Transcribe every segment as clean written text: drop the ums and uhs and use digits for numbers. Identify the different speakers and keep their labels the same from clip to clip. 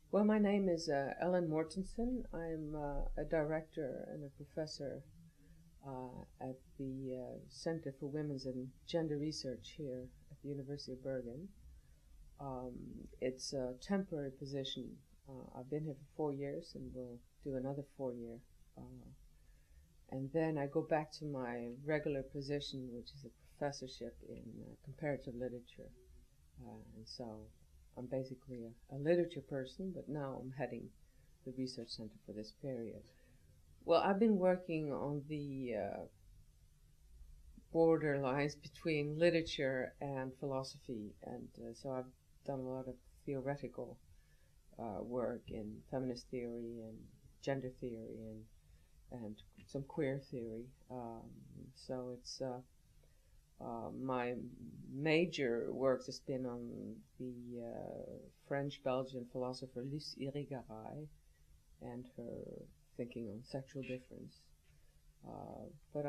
Speaker 1: Well, my name is Ellen Mortensen. I'm a director and a professor at the Center for Women's and Gender Research here at the University of Bergen. It's a temporary position. I've been here for 4 years and will do another 4 year. And then I go back to my regular position, which is a professorship in comparative literature. And so I'm basically a literature person, but now I'm heading the research center for this period. Well, I've been working on the border lines between literature and philosophy, and so I've done a lot of theoretical work in feminist theory and gender theory and some queer theory. So it's my major work has been on the French-Belgian philosopher Luce Irigaray and her thinking on sexual difference. But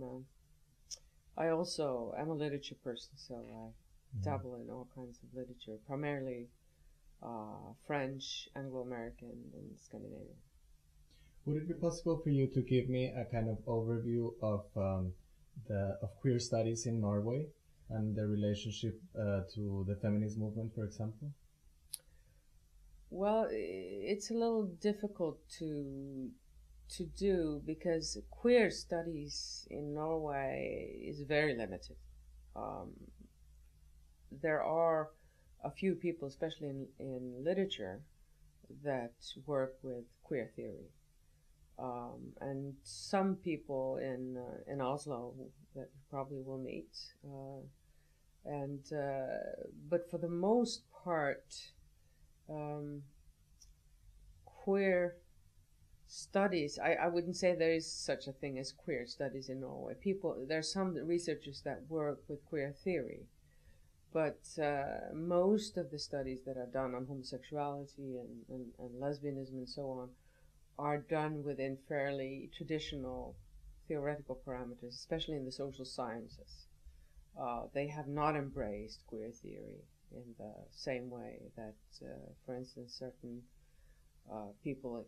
Speaker 1: I also am a literature person, so I dabble in all kinds of literature, primarily French, Anglo-American, and Scandinavian.
Speaker 2: Would it be possible for you to give me a kind of overview of of queer studies in Norway and the relationship to the feminist movement, for example?
Speaker 1: Well, it's a little difficult to do because queer studies in Norway is very limited. Um, there are a few people, especially in literature, that work with queer theory. And some people in Oslo that you probably will meet, but for the most part, queer studies. I wouldn't say there is such a thing as queer studies in Norway. There are some researchers that work with queer theory, but most of the studies that are done on homosexuality and lesbianism and so on are done within fairly traditional theoretical parameters, especially in the social sciences. They have not embraced queer theory in the same way that, for instance, certain people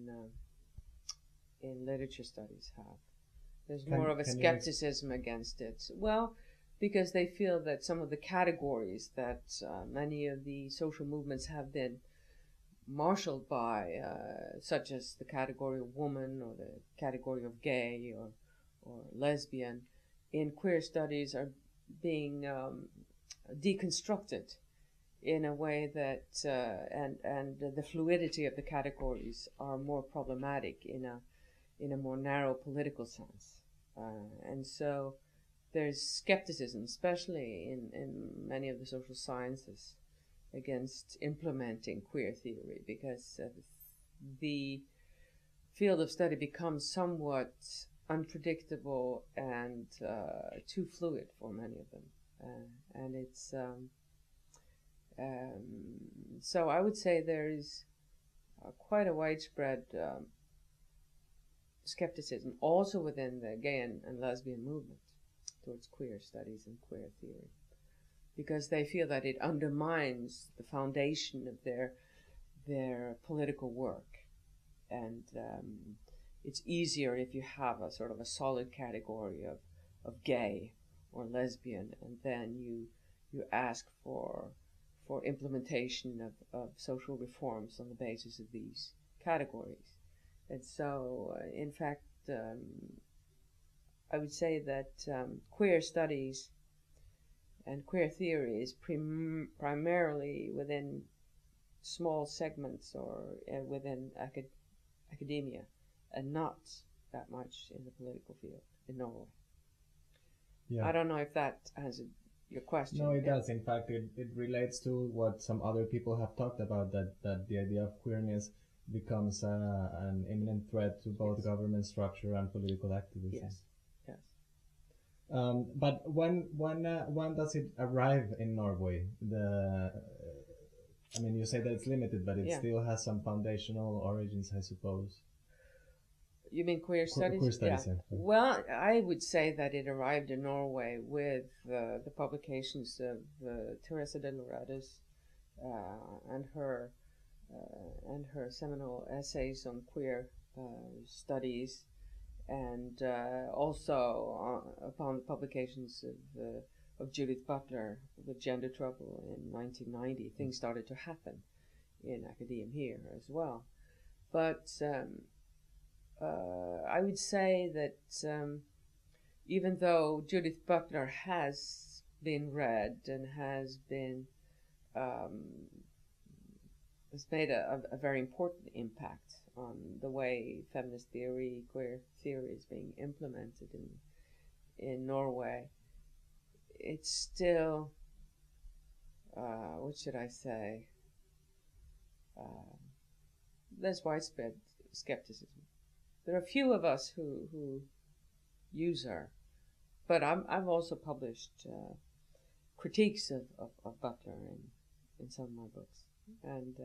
Speaker 1: in literature studies have. There's more of a skepticism against it. Well, because they feel that some of the categories that many of the social movements have been marshaled by, such as the category of woman or the category of gay or lesbian, in queer studies are being deconstructed in a way that and the fluidity of the categories are more problematic in a more narrow political sense, and so there's skepticism, especially in many of the social sciences, against implementing queer theory because the field of study becomes somewhat unpredictable and too fluid for many of them, and it's so I would say there is quite a widespread skepticism also within the gay and lesbian movement towards queer studies and queer theory, because they feel that it undermines the foundation of their political work, and it's easier if you have a sort of a solid category of gay or lesbian, and then you ask for implementation of social reforms on the basis of these categories. And so, in fact, I would say that queer studies and queer theory is primarily within small segments or within academia, and not that much in the political field in Norway. Yeah. I don't know if that answered your question.
Speaker 2: No, it does. In fact, it relates to what some other people have talked about, that the idea of queerness becomes an imminent threat to both government structure and political activism.
Speaker 1: Yes, yes.
Speaker 2: But when does it arrive in Norway? I mean, you say that it's limited, but it still has some foundational origins, I suppose.
Speaker 1: You mean queer studies?
Speaker 2: Queer studies, yeah.
Speaker 1: Well, I would say that it arrived in Norway with the publications of Teresa de Lauretis and her and her seminal essays on queer studies, and also upon the publications of Judith Butler with Gender Trouble in 1990, things started to happen in academia here as well. But I would say that even though Judith Butler has been read and has made a very important impact on the way feminist theory, queer theory is being implemented in Norway, it's still, what should I say, there's widespread skepticism. There are a few of us who use her, but I've also published critiques of Butler in some of my books, and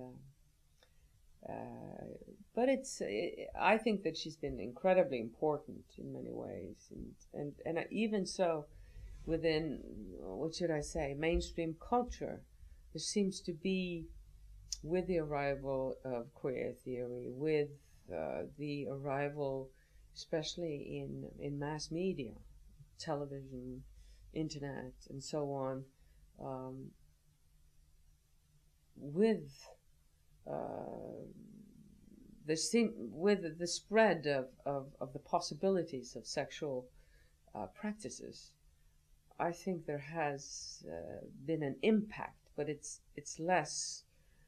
Speaker 1: but I think that she's been incredibly important in many ways, and even so, within, what should I say, mainstream culture, there seems to be, with the arrival of queer theory, with the arrival, especially in mass media, television, internet, and so on, with the spread of the possibilities of sexual practices, I think there has been an impact, but it's less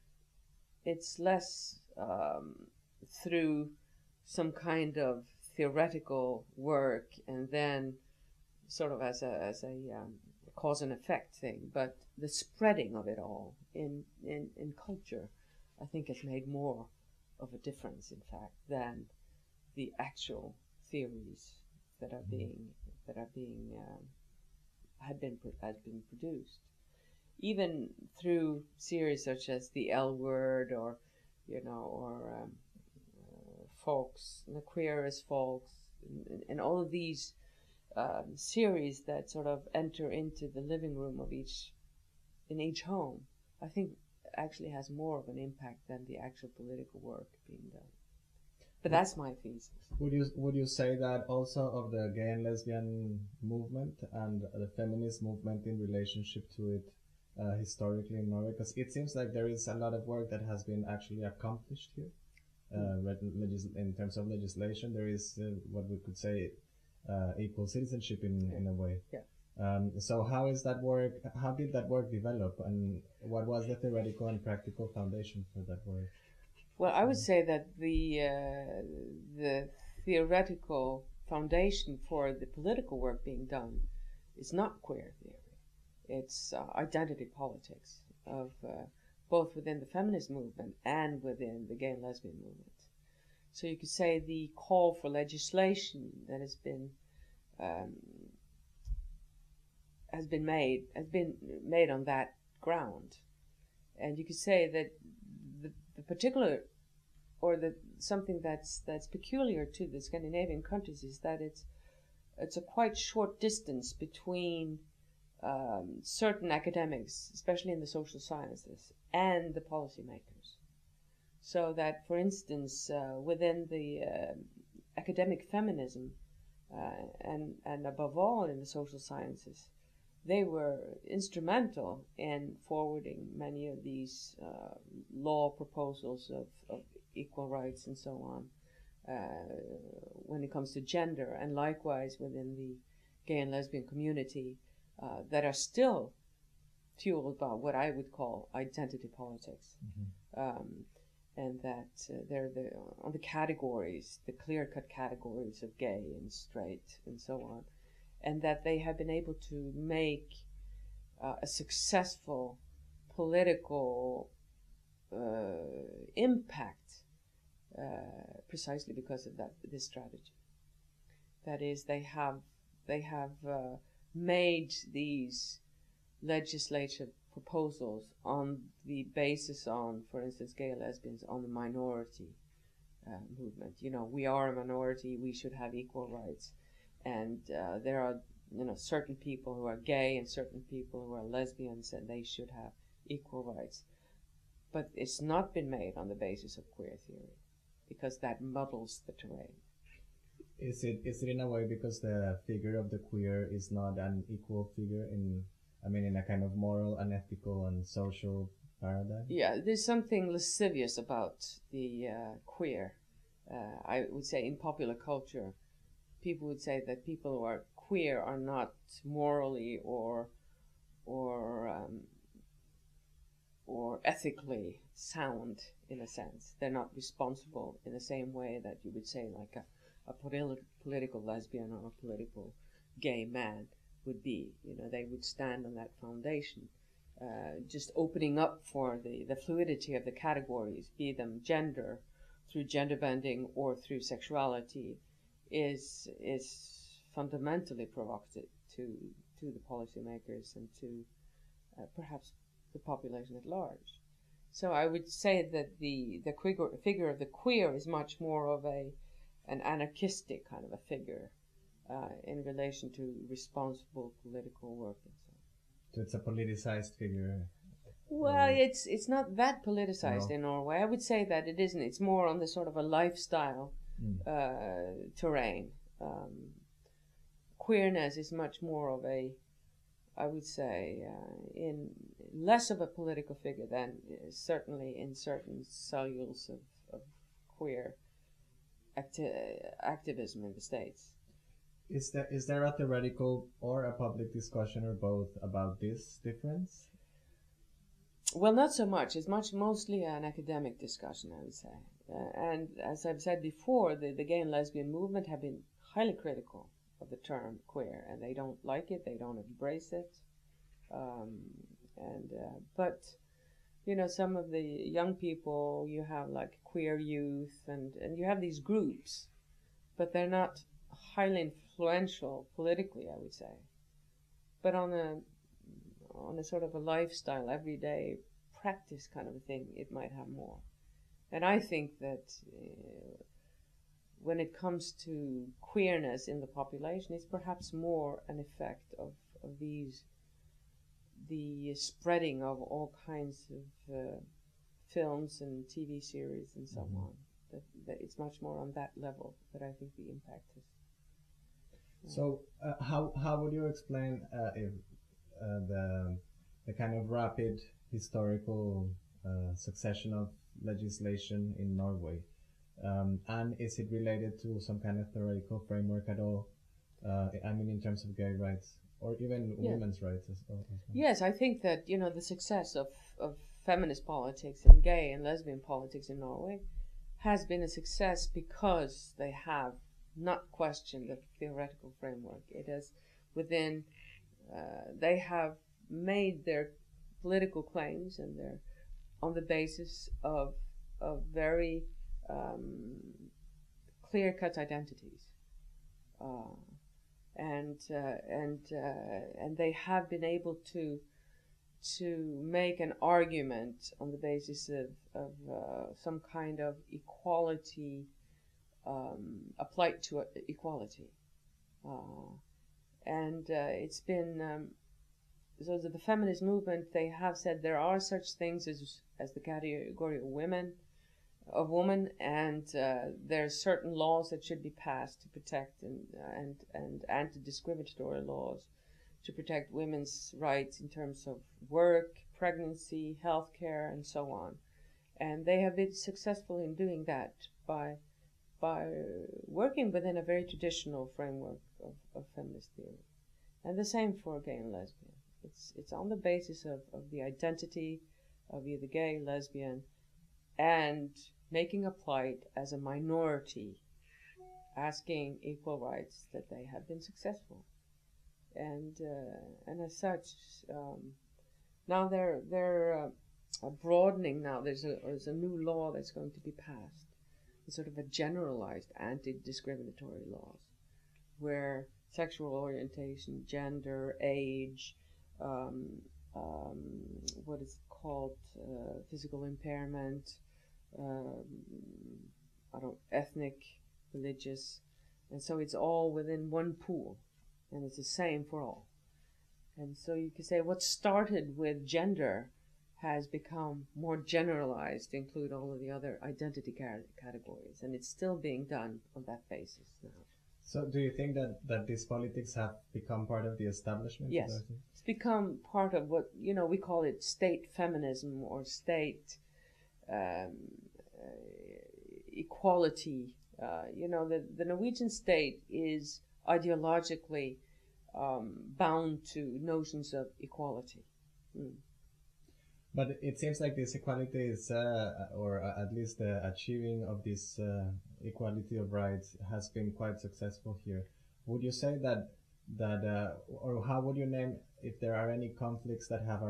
Speaker 1: through some kind of theoretical work and then sort of as a cause and effect thing, but the spreading of it all in culture, I think, has made more of a difference, in fact, than the actual theories that are had been produced. Even through series such as the L Word, or Folks, The Queer as Folks, and all of these series that sort of enter into the living room of each home, I think actually has more of an impact than the actual political work being done. But that's my thesis.
Speaker 2: Would you say that also of the gay and lesbian movement and the feminist movement in relationship to it historically in Norway? Because it seems like there is a lot of work that has been actually accomplished here. In terms of legislation, there is what we could say equal citizenship in a way.
Speaker 1: Yeah.
Speaker 2: So how is that work? How did that work develop, and what was the theoretical and practical foundation for that work?
Speaker 1: Well, I would say that the theoretical foundation for the political work being done is not queer theory. It's identity politics of both within the feminist movement and within the gay and lesbian movement. So you could say the call for legislation that has been made on that ground, and you could say that the particular, or something that's peculiar to the Scandinavian countries is that it's a quite short distance between certain academics, especially in the social sciences, and the policymakers. So that, for instance, within the academic feminism, and above all in the social sciences, they were instrumental in forwarding many of these law proposals of equal rights and so on when it comes to gender, and likewise within the gay and lesbian community, that are still fueled by what I would call identity politics. And that they're on the categories, the clear-cut categories of gay and straight and so on, and that they have been able to make a successful political impact precisely because of this strategy. That is, they have made these legislative proposals on the basis on, for instance, gay and lesbians, on the minority movement. We are a minority, we should have equal rights. And there are, certain people who are gay and certain people who are lesbians, and they should have equal rights. but it's not been made on the basis of queer theory, because that muddles the terrain.
Speaker 2: Is it in a way because the figure of the queer is not an equal figure in, I mean, in a kind of moral and ethical and social paradigm?
Speaker 1: Yeah, there's something lascivious about the queer. I would say in popular culture, people would say that people who are queer are not morally or ethically sound, in a sense. They're not responsible in the same way that you would say like a political lesbian or a political gay man would be. You know, they would stand on that foundation. Just opening up for the fluidity of the categories, be them gender, through gender bending or through sexuality, is fundamentally provocative to the policymakers and to perhaps the population at large. So I would say that the figure of the queer is much more of an anarchistic kind of a figure in relation to responsible political work and so on.
Speaker 2: So it's a politicized figure.
Speaker 1: Well, it's not that politicized
Speaker 2: No.
Speaker 1: in Norway. I would say that it isn't. It's more on the sort of a lifestyle terrain. Queerness is much more of a, I would say, in less of a political figure than certainly in certain cellules of queer activism in the States.
Speaker 2: Is there a theoretical or a public discussion or both about this difference?
Speaker 1: Well, not so much. It's mostly an academic discussion, I would say. And as I've said before, the gay and lesbian movement have been highly critical of the term queer, and they don't like it, they don't embrace it. But, you know, some of the young people, you have like queer youth, and you have these groups, but they're not highly influential politically, I would say. But on a sort of a lifestyle, everyday practice kind of a thing, it might have more. And I think that when it comes to queerness in the population, it's perhaps more an effect of the spreading of all kinds of films and TV series and so on. That it's much more on that level that I think the impact is.
Speaker 2: So how would you explain if the kind of rapid historical succession of legislation in Norway, and is it related to some kind of theoretical framework at all? I mean, in terms of gay rights or even women's rights as well.
Speaker 1: Yes, I think that, you know, the success of feminist politics and gay and lesbian politics in Norway has been a success because they have not questioned the theoretical framework. It has within, they have made their political claims and they're on the basis of very clear-cut identities. And they have been able to make an argument on the basis of some kind of equality applied to equality. It's been so the feminist movement, they have said there are such things as the category of woman, and there are certain laws that should be passed to protect and anti-discriminatory laws to protect women's rights in terms of work, pregnancy, healthcare, and so on. And they have been successful in doing that by working within a very traditional framework of feminist theory. And the same for gay and lesbian. It's on the basis of the identity of either gay, lesbian, and making a plight as a minority, asking equal rights, that they have been successful. And as such, now they're broadening. Now there's a new law that's going to be passed, a sort of a generalized anti-discriminatory laws, where sexual orientation, gender, age, what is called physical impairment, ethnic, religious, and so it's all within one pool, and it's the same for all. And so you could say what started with gender has become more generalized to include all of the other identity categories, and it's still being done on that basis now.
Speaker 2: So do you think that these politics have become part of the establishment?
Speaker 1: Yes, it's become part of what, we call it state feminism or state equality. The Norwegian state is ideologically bound to notions of equality.
Speaker 2: But it seems like this equality is, or at least the achieving of this equality of rights has been quite successful here. Would you say that, or how would you name if there are any conflicts that have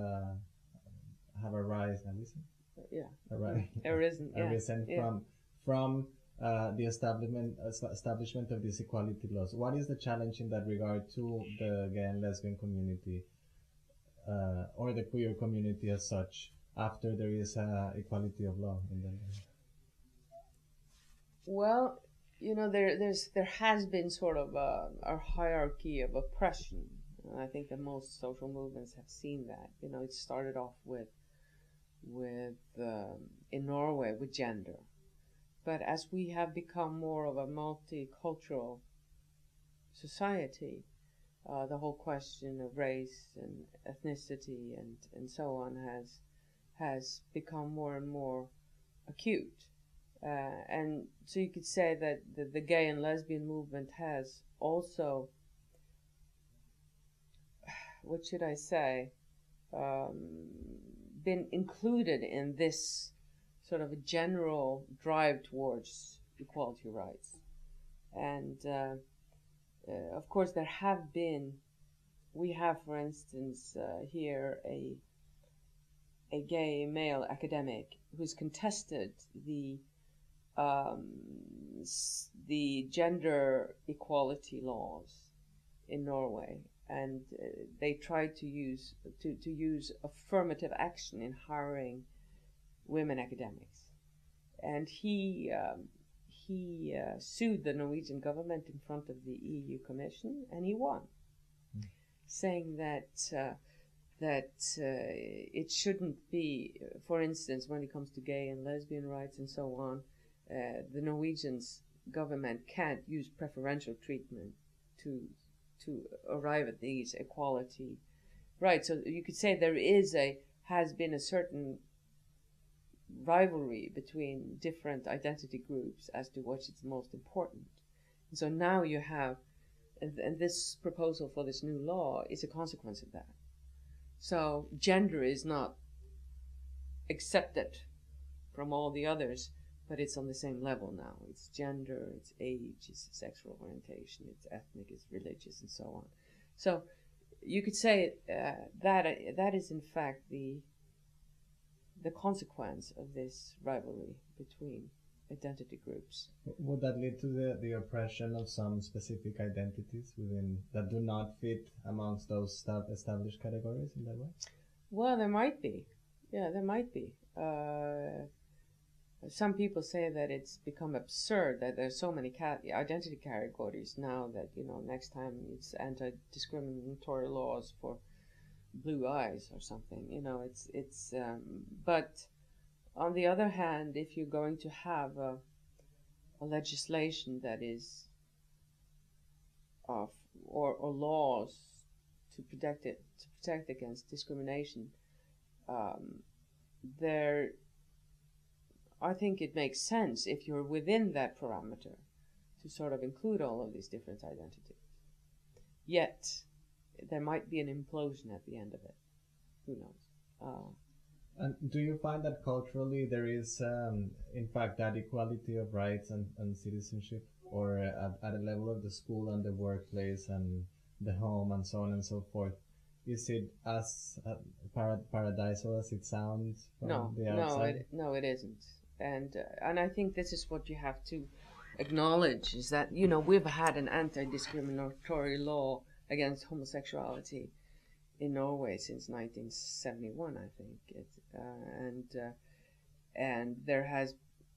Speaker 2: arisen?
Speaker 1: Yeah,
Speaker 2: arisen from the establishment of these equality laws? What is the challenge in that regard to the gay and lesbian community? Or the queer community as such, after there is equality of law in the
Speaker 1: Well, there has been sort of a hierarchy of oppression. I think that most social movements have seen that. It started off with in Norway with gender, but as we have become more of a multicultural society, the whole question of race and ethnicity and so on has become more and more acute. And so you could say that the gay and lesbian movement has also, what should I say, been included in this sort of a general drive towards equality rights. And of course, we have, for instance, here a gay male academic who's contested the gender equality laws in Norway, and they tried to use affirmative action in hiring women academics, and he sued the Norwegian government in front of the EU Commission, and he won, saying that it shouldn't be, for instance, when it comes to gay and lesbian rights and so on, the Norwegian government can't use preferential treatment to arrive at these equality rights. So you could say there has been a certain rivalry between different identity groups as to what is most important. And so now you have, and this proposal for this new law is a consequence of that. So gender is not accepted from all the others, but it's on the same level now. It's gender, it's age, it's sexual orientation, it's ethnic, it's religious, and so on. So you could say that is in fact the consequence of this rivalry between identity groups.
Speaker 2: Would that lead to the oppression of some specific identities within that do not fit amongst those established categories in that way?
Speaker 1: Well, there might be. Yeah, there might be. Some people say that it's become absurd that there's so many identity categories now that, next time it's anti-discriminatory laws for blue eyes or something. But on the other hand, if you're going to have a legislation that is or laws to protect against discrimination, I think it makes sense if you're within that parameter to sort of include all of these different identities. Yet there might be an implosion at the end of it. Who knows?
Speaker 2: And do you find that culturally there is, in fact, that equality of rights and citizenship, or at a level of the school and the workplace and the home and so on and so forth? Is it as paradisal as it sounds from the outside?
Speaker 1: No, it isn't. And I think this is what you have to acknowledge, is that, we've had an anti-discriminatory law against homosexuality in Norway since 1971, I think. And there has,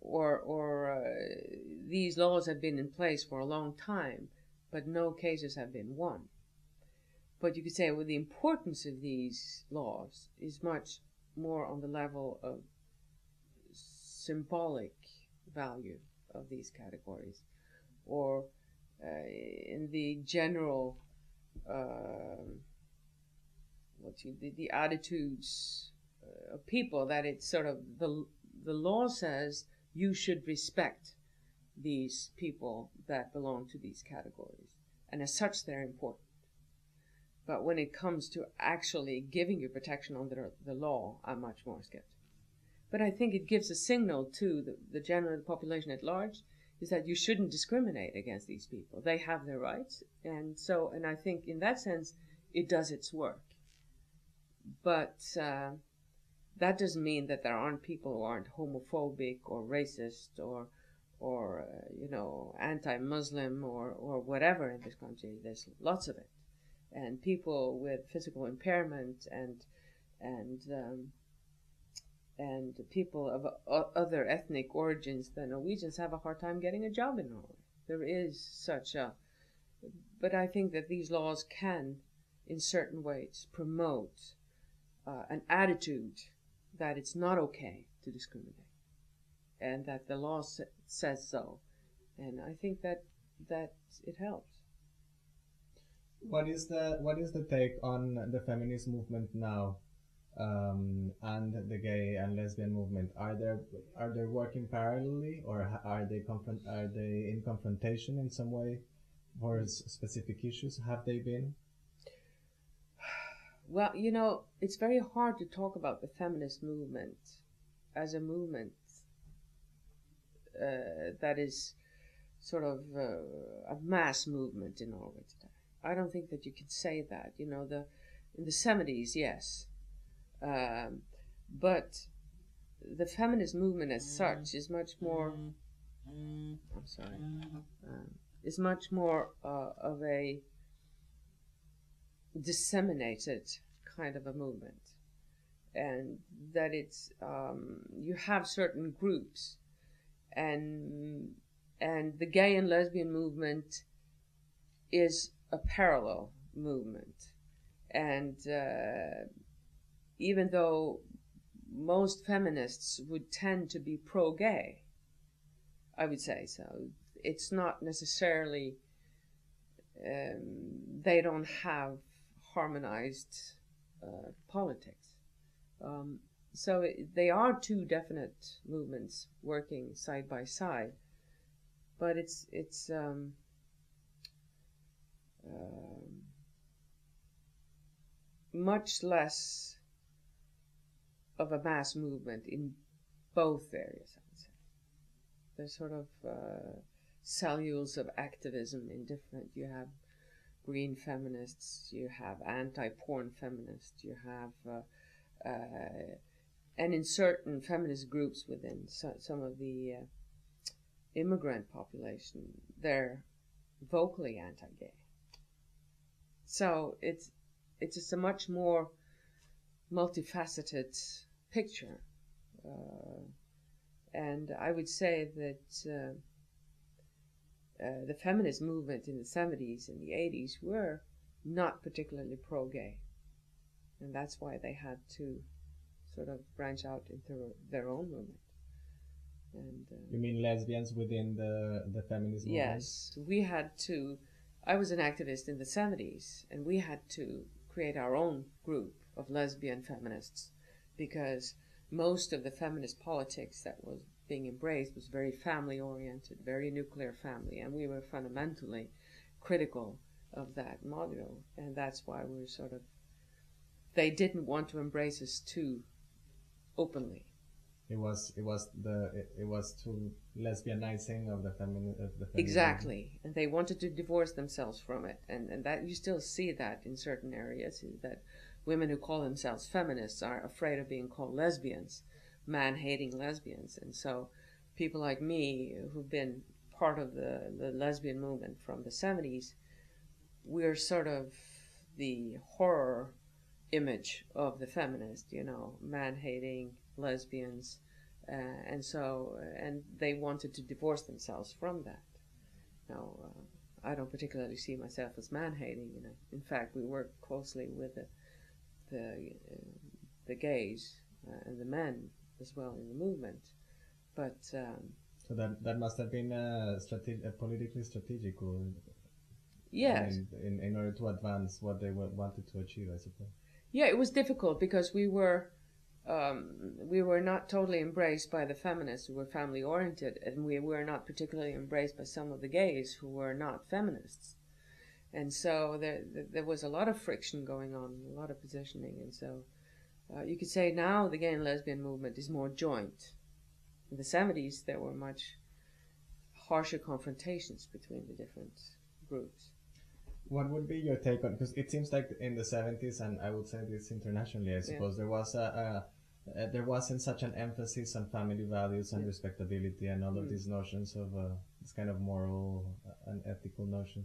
Speaker 1: these laws have been in place for a long time, but no cases have been won. But you could say, well, the importance of these laws is much more on the level of symbolic value of these categories, or in the general the attitudes of people, that it's sort of the law says you should respect these people that belong to these categories, and as such they're important. But when it comes to actually giving you protection under the law, I'm much more skeptical. But I think it gives a signal to the general population at large, is that you shouldn't discriminate against these people. They have their rights, and I think in that sense it does its work. But that doesn't mean that there aren't people who aren't homophobic or racist or anti-Muslim or whatever in this country. There's lots of it, and people with physical impairment and people of other ethnic origins than Norwegians have a hard time getting a job in Norway. There is such a, but I think that these laws can, in certain ways, promote an attitude that it's not okay to discriminate, and that the law says so, and I think that it helps.
Speaker 2: What is the take on the feminist movement now, and the gay and lesbian movement? Are they working parallelly, or are they in confrontation in some way for specific issues? Have they been?
Speaker 1: Well, it's very hard to talk about the feminist movement as a movement that is sort of a mass movement in Norway today. I don't think that you could say that. In the 70s, yes. But the feminist movement as such is much more, is much more of a disseminated kind of a movement, and that it's you have certain groups, and the gay and lesbian movement is a parallel movement, and even though most feminists would tend to be pro-gay, I would say so, it's not necessarily they don't have harmonized politics. So they are two definite movements working side by side, but it's much less of a mass movement in both areas, I would say. There's sort of cellules of activism in different. You have green feminists, you have anti-porn feminists, you have and in certain feminist groups within some of the immigrant population, they're vocally anti-gay. So it's just a much more multifaceted picture, and I would say that the feminist movement in the 70s and the 80s were not particularly pro-gay, and that's why they had to sort of branch out into their own movement. And
Speaker 2: you mean lesbians within the feminist movement?
Speaker 1: Yes, we had to. I was an activist in the 70s, and we had to create our own group of lesbian feminists, because most of the feminist politics that was being embraced was very family-oriented, very nuclear family, and we were fundamentally critical of that model, and that's why we were sort of, they didn't want to embrace us too openly.
Speaker 2: It was too lesbianizing of the feminism.
Speaker 1: Exactly, and they wanted to divorce themselves from it, and that you still see that in certain areas, that women who call themselves feminists are afraid of being called lesbians, man-hating lesbians, and so people like me who've been part of the lesbian movement from the 70s, we're sort of the horror image of the feminist, man-hating lesbians, and they wanted to divorce themselves from that. Now, I don't particularly see myself as man-hating. In fact, we work closely with the gays and the men as well in the movement. But
Speaker 2: so that must have been politically strategic, or
Speaker 1: yes,
Speaker 2: in order to advance what they wanted to achieve, I suppose.
Speaker 1: yeah, it was difficult because we were not totally embraced by the feminists who were family oriented, and we were not particularly embraced by some of the gays who were not feminists. And so there was a lot of friction going on, a lot of positioning. And so you could say now the gay and lesbian movement is more joint. In the 70s, there were much harsher confrontations between the different groups.
Speaker 2: What would be your take on, because it seems like in the 70s, and I would say this internationally, I suppose, there was there wasn't such an emphasis on family values and respectability and all of these notions of this kind of moral and ethical notions.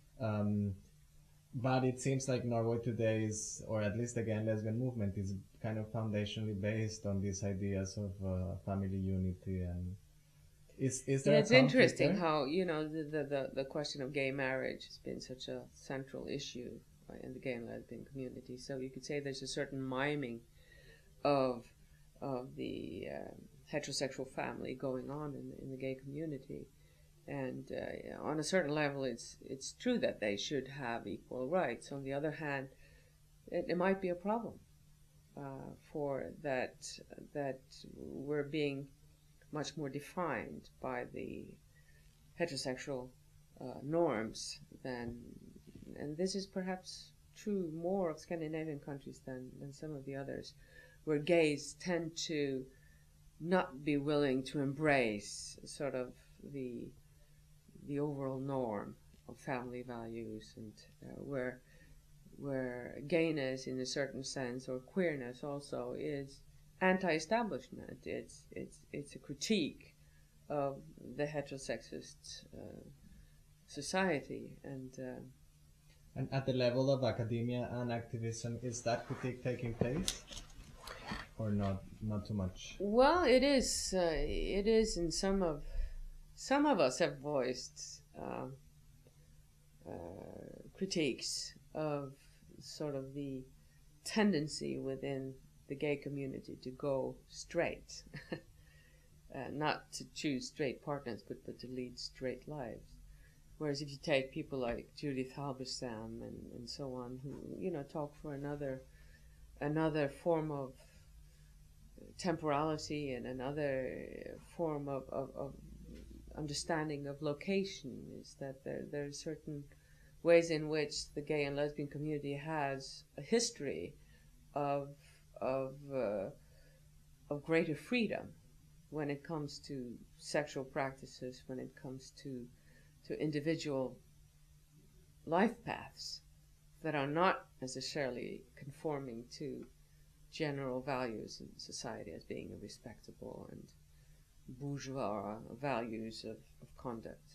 Speaker 2: But it seems like Norway today is, or at least the gay and lesbian movement is kind of foundationally based on these ideas of family unity. And is there
Speaker 1: it's interesting how, you know, the question of gay marriage has been such a central issue in the gay and lesbian community. So you could say there's a certain miming of the heterosexual family going on in the gay community. And on a certain level, it's true that they should have equal rights. On the other hand, it might be a problem for that we're being much more defined by the heterosexual norms than, and this is perhaps true more of Scandinavian countries than some of the others, where gays tend to not be willing to embrace sort of the overall norm of family values, and where gayness in a certain sense, or queerness also, is anti-establishment. It's a critique of the heterosexist society, and
Speaker 2: at the level of academia and activism, is that critique taking place, or not too much?
Speaker 1: Well, it is. It is, and some of us have voiced critiques of sort of the tendency within the gay community to go straight, not to choose straight partners, but to lead straight lives. Whereas if you take people like Judith Halberstam and so on, who, you know, talk for another form of temporality and another form of understanding of location, is that there are certain ways in which the gay and lesbian community has a history of greater freedom when it comes to sexual practices, when it comes to individual life paths that are not necessarily conforming to general values in society as being respectable and bourgeois values of conduct.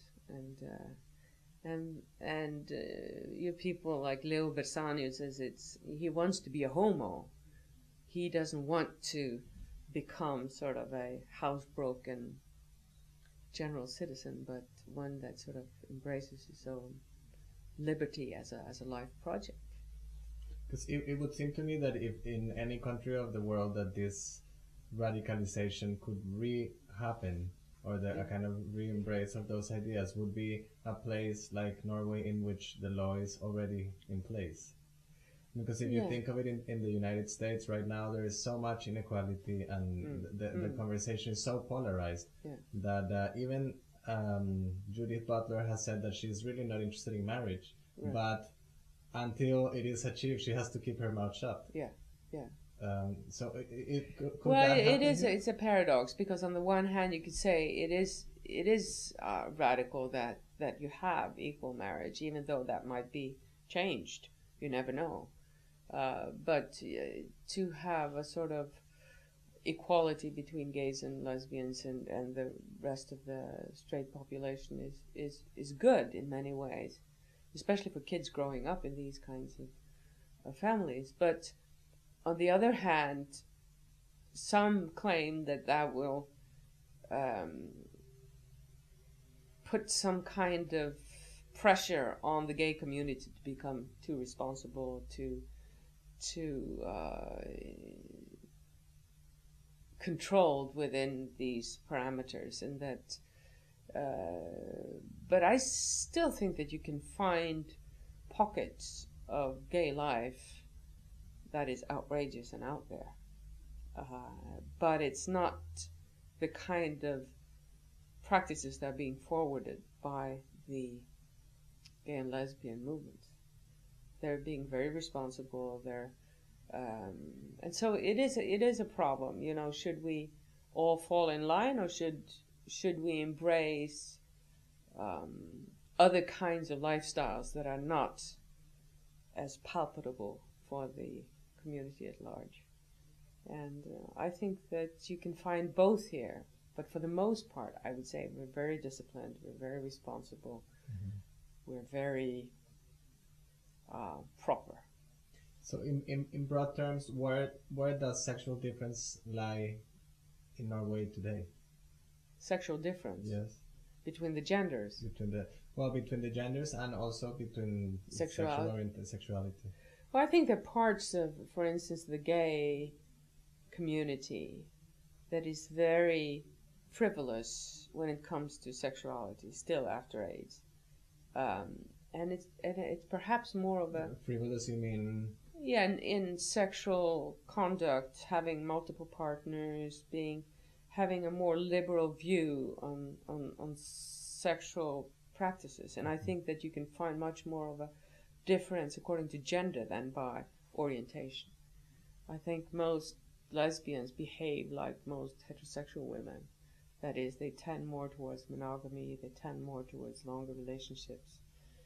Speaker 1: And you have people like Leo Bersani, who says he wants to be a homo. He doesn't want to become sort of a housebroken general citizen, but one that sort of embraces his own liberty as a life project.
Speaker 2: Because it would seem to me that if in any country of the world that this radicalization could happen, or a kind of re-embrace of those ideas, would be a place like Norway in which the law is already in place. Because if you think of it in the United States right now, there is so much inequality, and the conversation is so polarized that even Judith Butler has said that she's really not interested in marriage, but until it is achieved, she has to keep her mouth shut. So
Speaker 1: it's a paradox, because on the one hand you could say it is radical that you have equal marriage, even though that might be changed. You never know. But to have a sort of equality between gays and lesbians and the rest of the straight population is good in many ways, especially for kids growing up in these kinds of families. But on the other hand, some claim that will put some kind of pressure on the gay community to become too responsible, to controlled within these parameters, and that. But I still think that you can find pockets of gay life that is outrageous and out there. But it's not the kind of practices that are being forwarded by the gay and lesbian movement. They're being very responsible. And so it is a problem. You know, should we all fall in line, or should we embrace other kinds of lifestyles that are not as palpable for the community at large? And I think that you can find both here. But for the most part, I would say we're very disciplined, we're very responsible, we're very proper.
Speaker 2: So in broad terms, where does sexual difference lie in Norway today?
Speaker 1: Sexual difference?
Speaker 2: Yes.
Speaker 1: Between the genders?
Speaker 2: Between the genders, and also between sexuality.
Speaker 1: Well, I think there are parts of, for instance, the gay community that is very frivolous when it comes to sexuality, still after AIDS. And it's perhaps more of a...
Speaker 2: Frivolous, you mean?
Speaker 1: Yeah, in sexual conduct, having multiple partners, having a more liberal view on sexual practices. And I think that you can find much more of a difference according to gender than by orientation. I think most lesbians behave like most heterosexual women. That is, they tend more towards monogamy, they tend more towards longer relationships.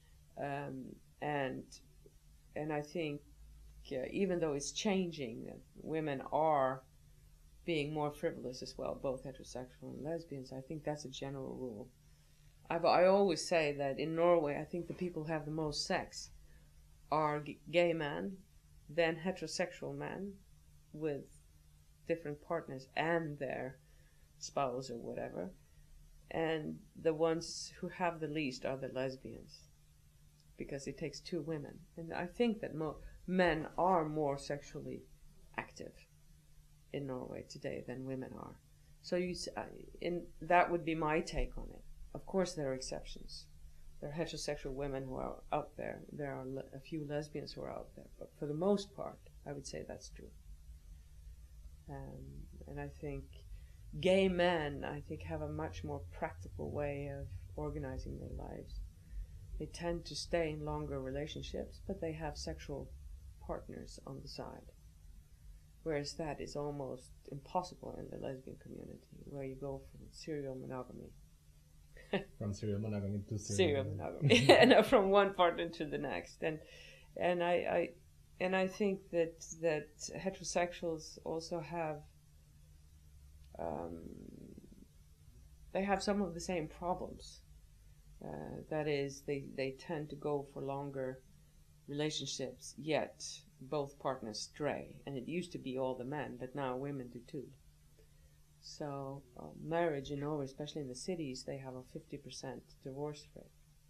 Speaker 1: And I think even though it's changing, that women are being more frivolous as well, both heterosexual and lesbians, I think that's a general rule. I always say that in Norway, I think the people who have the most sex are gay men, then heterosexual men with different partners and their spouse or whatever, and the ones who have the least are the lesbians, because it takes two women. And I think that men are more sexually active in Norway today than women are. So that would be my take on it. Of course there are exceptions. There are heterosexual women who are out there. There are a few lesbians who are out there. But for the most part, I would say that's true. And I think gay men, have a much more practical way of organizing their lives. They tend to stay in longer relationships, but they have sexual partners on the side. Whereas that is almost impossible in the lesbian community, where you go from serial monogamy.
Speaker 2: From serial monogamy to
Speaker 1: serial monogamy. And from one partner to the next. And I think that heterosexuals also have they have some of the same problems. That is, they tend to go for longer relationships, yet both partners stray. And it used to be all the men, but now women do too. So marriage in Norway, especially in the cities, they have a 50% divorce rate.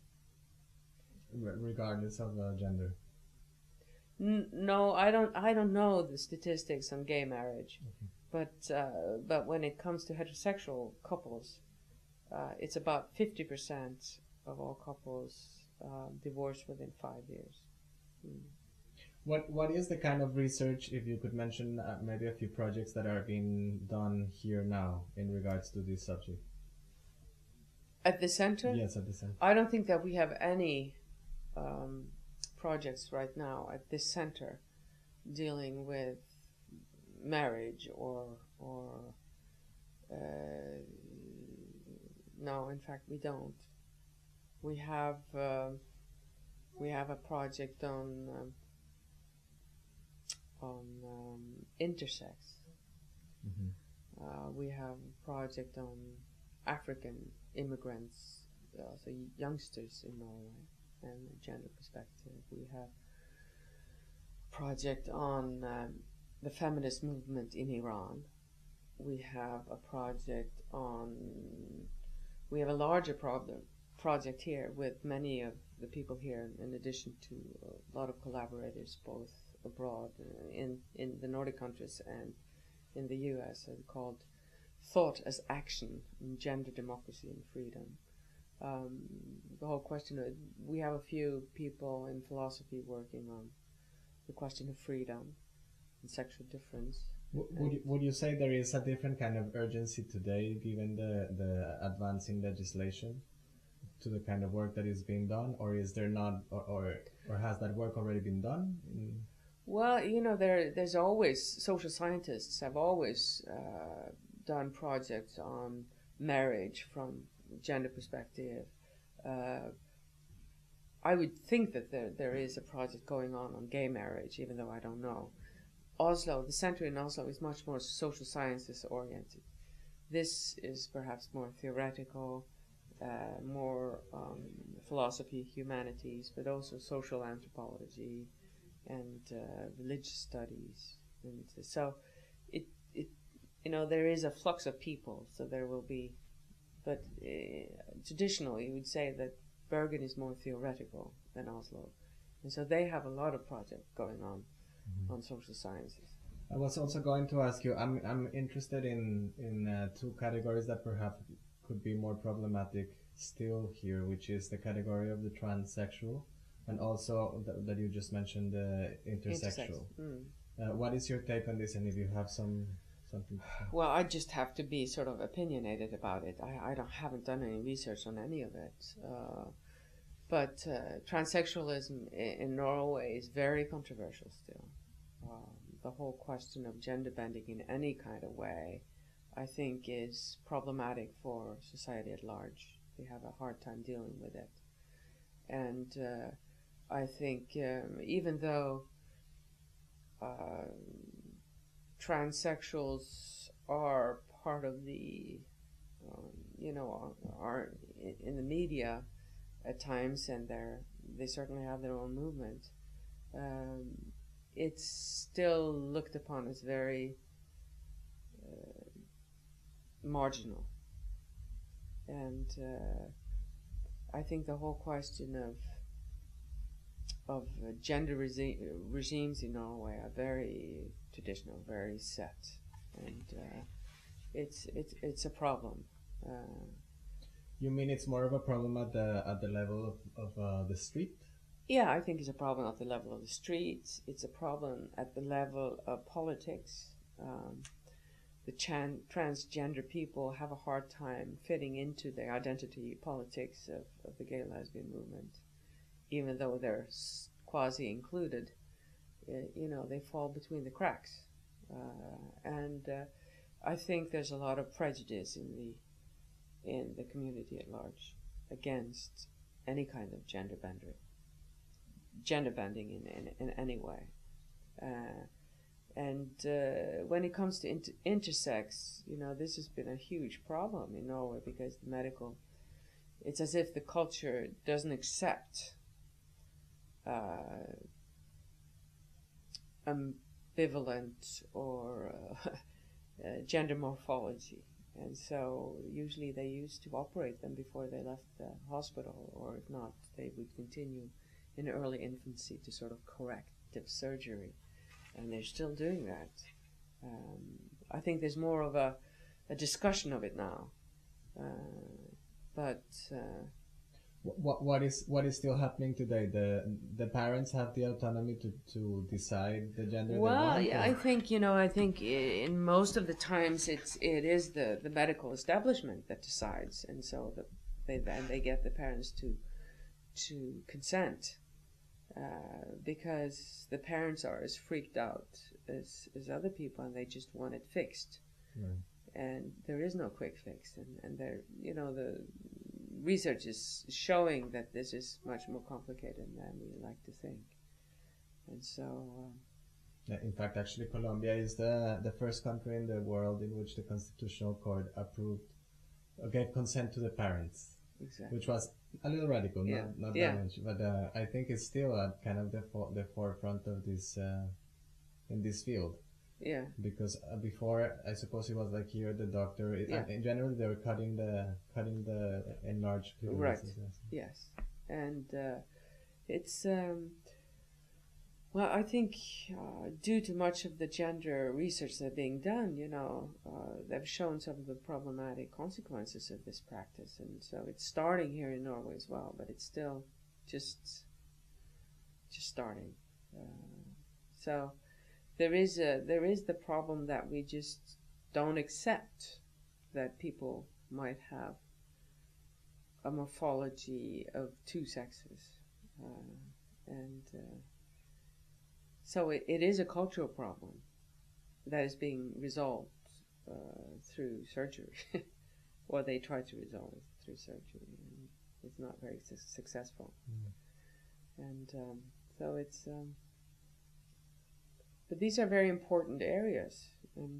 Speaker 2: Regardless of gender.
Speaker 1: No, I don't know the statistics on gay marriage, but when it comes to heterosexual couples, it's about 50% of all couples divorce within 5 years.
Speaker 2: What is the kind of research, if you could mention maybe a few projects that are being done here now in regards to this subject?
Speaker 1: At the center?
Speaker 2: Yes, at the center.
Speaker 1: I don't think that we have any projects right now at this center dealing with marriage or no, in fact we don't. We have a project on intersex. We have a project on African immigrants, so youngsters in Norway, and a gender perspective. We have a project on the feminist movement in Iran. We have a project on... We have a larger project here with many of the people here, in addition to a lot of collaborators, both abroad in the Nordic countries and in the US, called thought as action in gender democracy and freedom. The whole question of, we have a few people in philosophy working on the question of freedom and sexual difference.
Speaker 2: Would you say there is a different kind of urgency today, given the advancing legislation, to the kind of work that is being done, or is there not, or has that work already been done?
Speaker 1: Well, there's always, social scientists have always done projects on marriage from gender perspective. I would think that there is a project going on gay marriage, even though I don't know. Oslo, the center in Oslo, is much more social sciences oriented. This is perhaps more theoretical, more philosophy, humanities, but also social anthropology and religious studies. And so there is a flux of people, so there will be, but traditionally you would say that Bergen is more theoretical than Oslo. And so they have a lot of projects going on social sciences.
Speaker 2: I was also going to ask you, I'm interested in two categories that perhaps could be more problematic still here, which is the category of the transsexual and also that you just mentioned, the intersexual. What is your take on this, and if you have something to say?
Speaker 1: Well, I just have to be sort of opinionated about it. I haven't done any research on any of it. But transsexualism in Norway is very controversial still. The whole question of gender bending in any kind of way, I think, is problematic for society at large. We have a hard time dealing with it. And I think even though transsexuals are part of the, are in the media at times, and they certainly have their own movement, it's still looked upon as very marginal. And I think the whole question of gender regimes in Norway are very traditional, very set, and it's a problem.
Speaker 2: You mean it's more of a problem at the level of the street?
Speaker 1: Yeah, I think it's a problem at the level of the streets. It's a problem at the level of politics. The transgender people have a hard time fitting into the identity politics of the gay lesbian movement, even though they're quasi-included. They fall between the cracks. And I think there's a lot of prejudice in the community at large against any kind of gender bending in any way. And when it comes to intersex, this has been a huge problem in Norway, because it's as if the culture doesn't accept ambivalent or gender morphology. And so usually they used to operate them before they left the hospital, or if not, they would continue in early infancy to sort of corrective surgery. And they're still doing that. I think there's more of a discussion of it now. But
Speaker 2: what is still happening today? The parents have the autonomy to decide the gender they want?
Speaker 1: Yeah, I think in most of the times it is the medical establishment that decides, and so they get the parents to consent. Because the parents are as freaked out as other people, and they just want it fixed.
Speaker 2: Right.
Speaker 1: And there is no quick fix, and there, the research is showing that this is much more complicated than we like to think. And so
Speaker 2: in fact, actually, Colombia is the first country in the world in which the Constitutional Court gave consent to the parents.
Speaker 1: Exactly.
Speaker 2: Which was a little radical, not that much, but I think it's still at kind of the forefront of this in this field.
Speaker 1: Yeah.
Speaker 2: Because before, I suppose it was like here the doctor. In general, they were cutting the enlarged clitoris.
Speaker 1: Right. Yes, and it's Well, I think due to much of the gender research that's being done, they've shown some of the problematic consequences of this practice, and so it's starting here in Norway as well, but it's still just starting. So there is the problem that we just don't accept that people might have a morphology of two sexes, and so it is a cultural problem that is being resolved through surgery, or they try to resolve it through surgery, and it's not very successful. And so it's, but these are very important areas,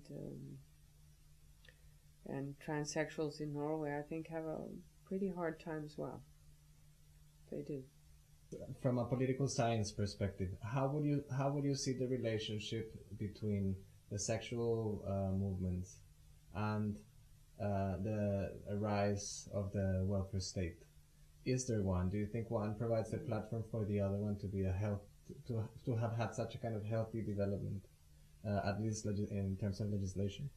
Speaker 1: and transsexuals in Norway, I think, have a pretty hard time as well. They do.
Speaker 2: From a political science perspective, how would you see the relationship between the sexual movements and the rise of the welfare state? Is there one? Do you think one provides a platform for the other one to be to have had such a kind of healthy development, at least in terms of legislation?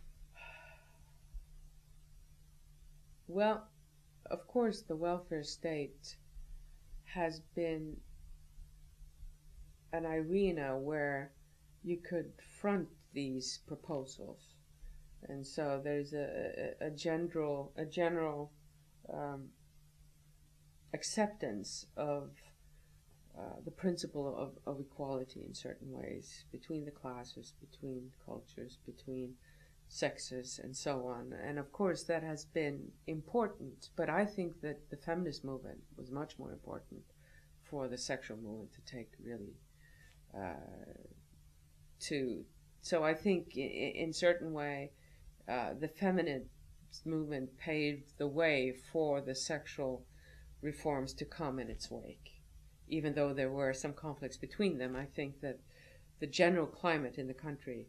Speaker 1: Well, of course, the welfare state has been an arena where you could front these proposals, and so there's a general acceptance of the principle of equality in certain ways between the classes, between cultures, between sexes, and so on. And of course that has been important, but I think that the feminist movement was much more important for the sexual movement to take really so I think in certain way the feminist movement paved the way for the sexual reforms to come in its wake. Even though there were some conflicts between them, I think that the general climate in the country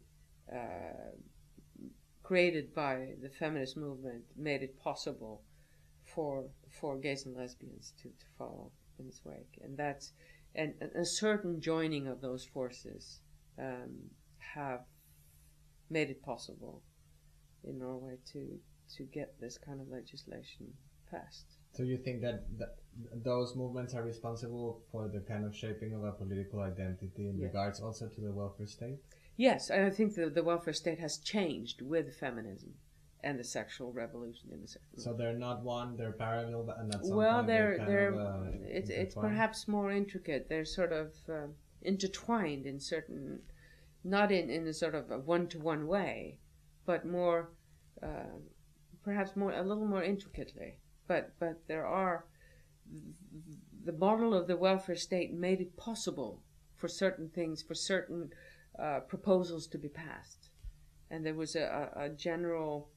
Speaker 1: created by the feminist movement made it possible for gays and lesbians to follow in its wake, and that's and a certain joining of those forces have made it possible in Norway to get this kind of legislation passed.
Speaker 2: So you think that those movements are responsible for the kind of shaping of a political identity in regards also to the welfare state?
Speaker 1: Yes, I think the welfare state has changed with feminism and the sexual revolution in the sexual.
Speaker 2: So they're not one; they're parallel, and at some
Speaker 1: well,
Speaker 2: point
Speaker 1: it's perhaps more intricate. They're sort of intertwined in certain, not in a sort of a one-to-one way, but more, perhaps a little more intricately. But there are, the model of the welfare state made it possible for certain things, for certain proposals to be passed, and there was a general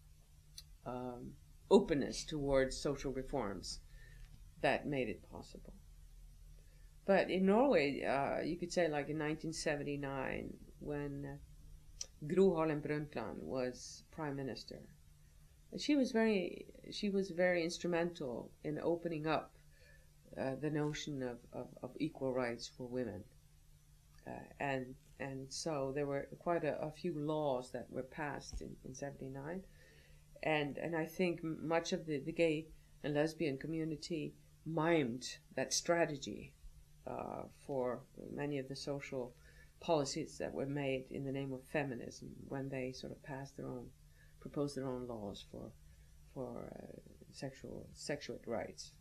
Speaker 1: openness towards social reforms that made it possible. But in Norway, you could say, like in 1979, when Gro Harlem Brundtland was prime minister, she was very instrumental in opening up the notion of equal rights for women, and so there were quite a few laws that were passed in 79, and I think much of the gay and lesbian community mimed that strategy for many of the social policies that were made in the name of feminism when they sort of proposed their own laws for sexual rights.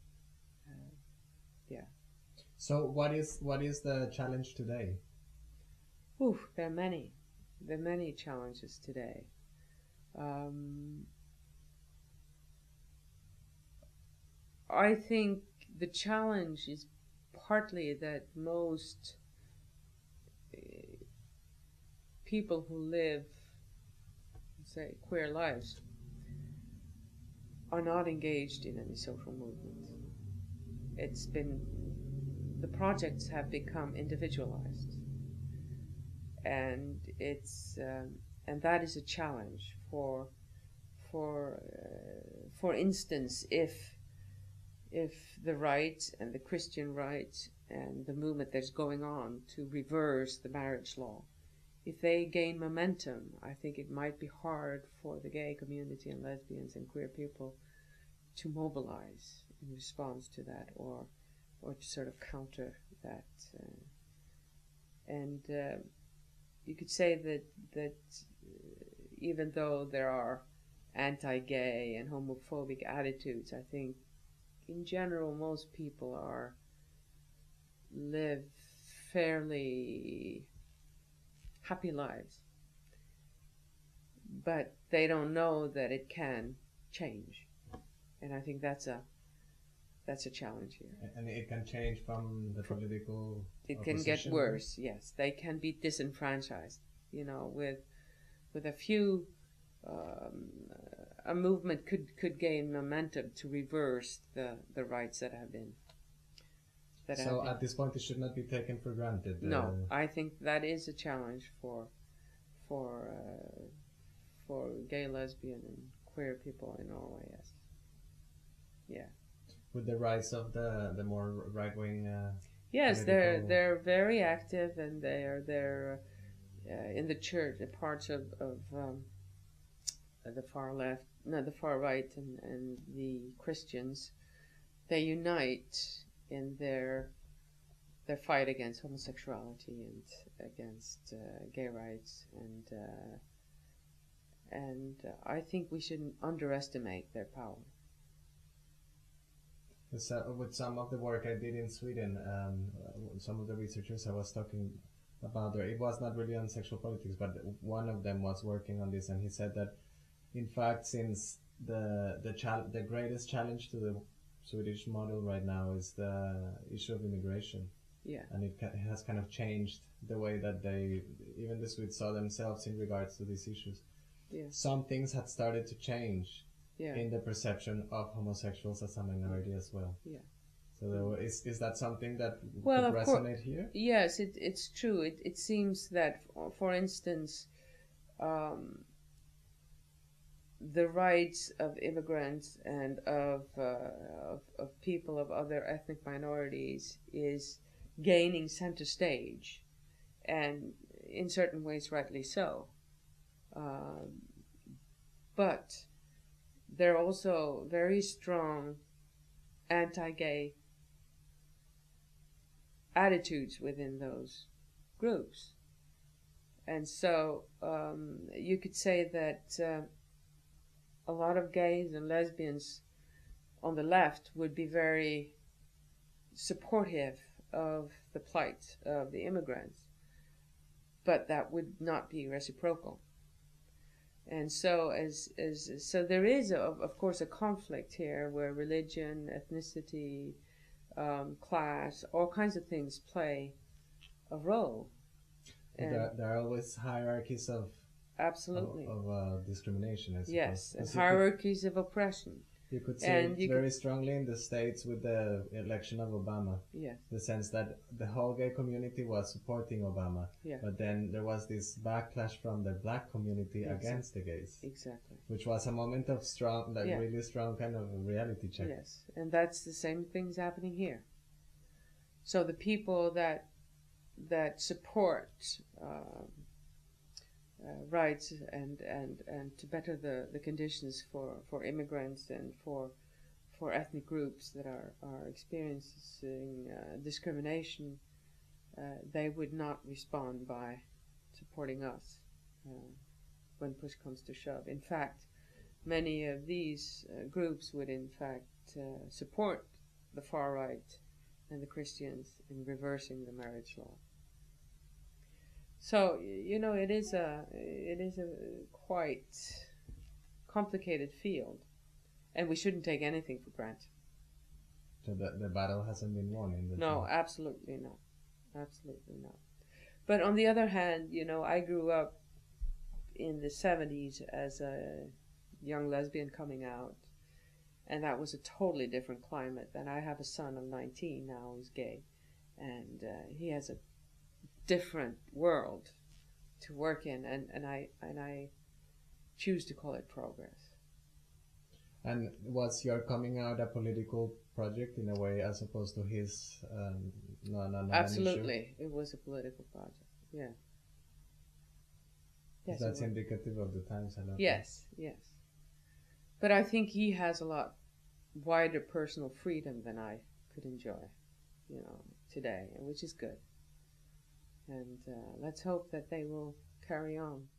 Speaker 2: So what is the challenge today?
Speaker 1: There are many. There are many challenges today. I think the challenge is partly that most people who live, say, queer lives are not engaged in any social movement. The projects have become individualized, and and that is a challenge for instance, if the right and the Christian right and the movement that's going on to reverse the marriage law, if they gain momentum, I think it might be hard for the gay community and lesbians and queer people to mobilize in response to that, or to sort of counter that. And you could say that even though there are anti-gay and homophobic attitudes, I think in general most people live fairly happy lives, but they don't know that it can change, and I think that's a challenge here.
Speaker 2: And it can change from the political.
Speaker 1: It can get worse. Yes, they can be disenfranchised. With a few, a movement could gain momentum to reverse the rights that have been.
Speaker 2: So at this point, it should not be taken for granted.
Speaker 1: No, I think that is a challenge for gay, lesbian, and queer people in Norway. Yes. Yeah.
Speaker 2: With the rise of the more right wing.
Speaker 1: Yes, they're very active, and they're in the church, the parts of the far left, no, the far right, and the Christians. They unite in their fight against homosexuality and against gay rights, and I think we shouldn't underestimate their power.
Speaker 2: With some of the work I did in Sweden, some of the researchers I was talking about, it was not really on sexual politics, but one of them was working on this, and he said that, in fact, since the greatest challenge to the Swedish model right now is the issue of immigration.
Speaker 1: Yeah.
Speaker 2: And it has kind of changed the way that even the Swedes saw themselves in regards to these issues.
Speaker 1: Yeah.
Speaker 2: Some things had started to change.
Speaker 1: Yeah.
Speaker 2: In the perception of homosexuals as a minority as well.
Speaker 1: Yeah.
Speaker 2: So is that something that
Speaker 1: could
Speaker 2: resonate here?
Speaker 1: Yes, it's true. It seems that, for instance, the rights of immigrants and of people of other ethnic minorities is gaining center stage, and in certain ways rightly so. But there are also very strong anti-gay attitudes within those groups. And so you could say that a lot of gays and lesbians on the left would be very supportive of the plight of the immigrants, but that would not be reciprocal. And so so there is, of course, a conflict here where religion, ethnicity, class, all kinds of things play a role.
Speaker 2: There are always hierarchies of
Speaker 1: absolutely
Speaker 2: of discrimination, I suppose.
Speaker 1: Yes, and hierarchies of oppression.
Speaker 2: You could see it very strongly in the States with the election of Obama.
Speaker 1: Yes.
Speaker 2: The sense that the whole gay community was supporting Obama.
Speaker 1: Yeah.
Speaker 2: But then there was this backlash from the black community against the gays.
Speaker 1: Exactly.
Speaker 2: Which was a moment of strong, really strong kind of reality check.
Speaker 1: Yes. And that's the same things happening here. So the people that support rights and to better the conditions for immigrants and for ethnic groups that are experiencing discrimination, they would not respond by supporting us when push comes to shove. In fact, many of these groups would in fact support the far right and the Christians in reversing the marriage law. So it is a quite complicated field, and we shouldn't take anything for granted.
Speaker 2: So the battle hasn't been won in the
Speaker 1: No, absolutely not, absolutely not. But on the other hand, I grew up in the 70s as a young lesbian coming out, and that was a totally different climate. And I have a son of 19 now who's gay, and he has a different world to work in, and I choose to call it progress.
Speaker 2: And was your coming out a political project in a way, as opposed to his not an issue?
Speaker 1: Absolutely, it was a political project. Yeah. Yes,
Speaker 2: That's indicative of the times, I don't
Speaker 1: yes, yes. But I think he has a lot wider personal freedom than I could enjoy, today, which is good. And let's hope that they will carry on.